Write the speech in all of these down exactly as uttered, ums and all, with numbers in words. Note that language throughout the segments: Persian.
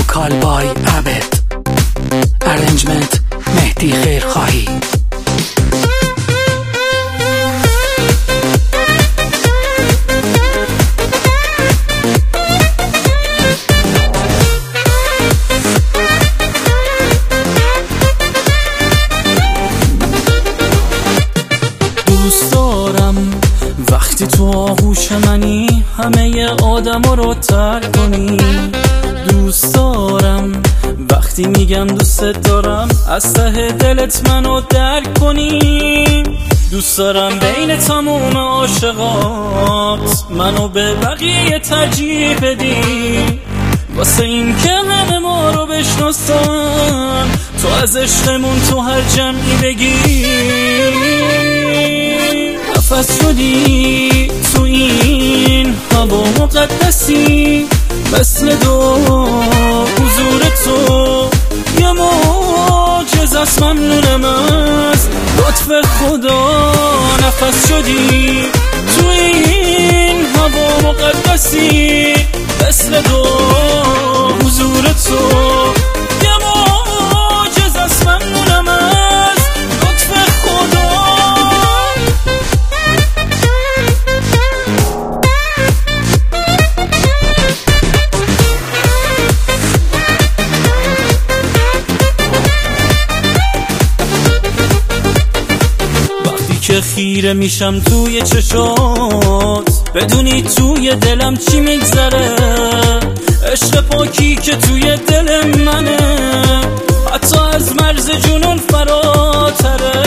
وکال بای عبد، ارنجمنت مهدی خیرخواهی. دوست دارم وقتی تو آغوش منی همه آدم رو ترک کنی. دوست دارم وقتی میگم دوست دارم از ته دلت منو درک کنی. دوست دارم بین تموم عاشقات منو به بقیه ترجیح بدی، واسه این که همه ما رو بشناسن تو از عشقمون تو هر جمعی بگی. نفس شدی تو این هوا مقدسی، مثل دو حضور تو یه معجزه است، ممنونم از لطف خدا. نفس شدی تو این هوا مقدسی، مثل دو حضور تو یه معجزه است، ممنونم از لطف خدا. که خیره میشم توی چشات، بدونی توی دلم چی میگذره. عشق پاکی که توی دل منه، حتی از مرز جنون فراتره.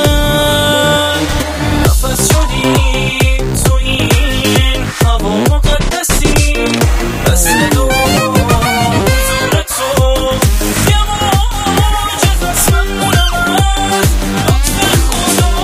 نفس شدی تو این هوا مقدسی، مثل دو حضور تو یه معجزه است، ممنونم از لطف خدا.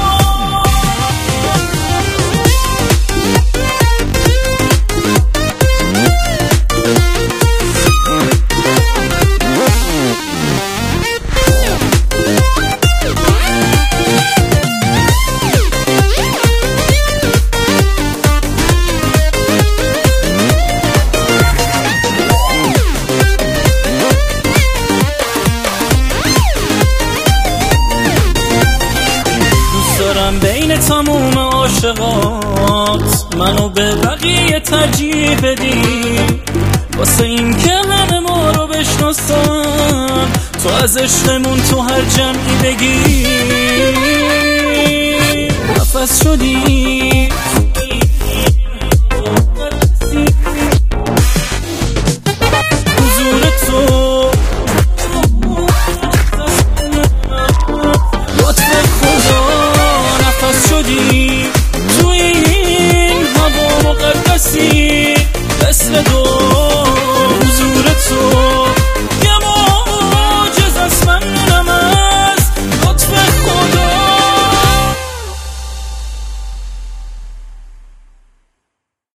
بین تموم عاشقات منو به بقیه ترجیح بدی، واسه این که همه ما رو بشناسن تو از عشقمون تو هر جمعی بگی. نفس شدی